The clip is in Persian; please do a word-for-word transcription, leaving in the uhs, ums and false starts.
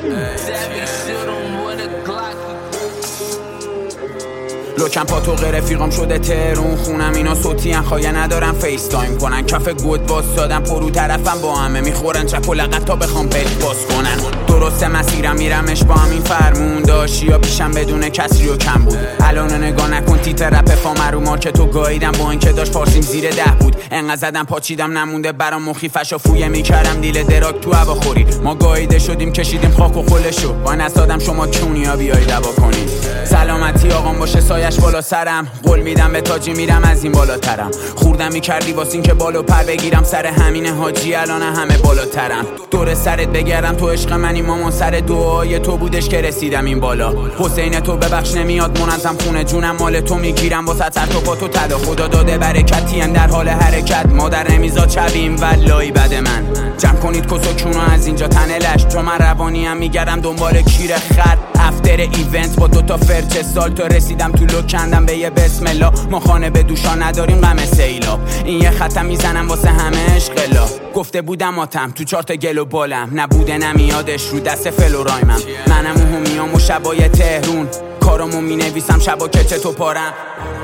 لوکم پا تو غیر رفیقام شده ترون خونم اینا صوتی ان خواهی ندارم فیس تایم کنن کف گود باز دادم پرو طرفم با همه میخورن چک و لغت تا بخوام بل باز کنن درسته مسیرم میرمش با همین فرمون داشتی یا پیشم بدون کسری و کم بود الان نگاه نکن تیت رپ فامر رو مارکتو گاییدم با اینکه داشت فارسیم زیر ده بود انقدر زدم پاچیدم نمونده برام مخیفش و فویه میکردم دیل دراک تو هوا خوری ما گاییده شدیم کشیدیم خاک و خلشو با نسادم شما کونیا بیای دوا کنید سلامتی آقام باشه سایش بالا سرم قول میدم به تاجی میرم از این بالاترم خوردم میکردی واسه این که بالو پر بگیرم سر همین حاجی الان همه بالاترم دور سرت بگردم تو عشق منی مامان سر دعای تو بودش که رسیدم این بالا حسین تو ببخش نمیاد منظم خونه جونم مال تو میگیرم واسه سر تو پا تو تدا خدا داده برکتی ام در حال حرکت مادر نمیزاد شبیم والای بد من جمع کنید کسوکونو از اینجا تنلش چون من روانی هم میگردم دنبال کیر خط افتر ایونت با دوتا فرچه سال تا رسیدم تو لو کندم به یه بسم الله ما خانه به دوشا نداریم غم سیلاب این یه خطم میزنم واسه همه عشقلا گفته بودم آتم تو چارت گل و بالم نبوده نمیادش رو دست فل و رایمم منم و همیام و شبای تهرون کارامو مینویسم شبا کچه تو پارم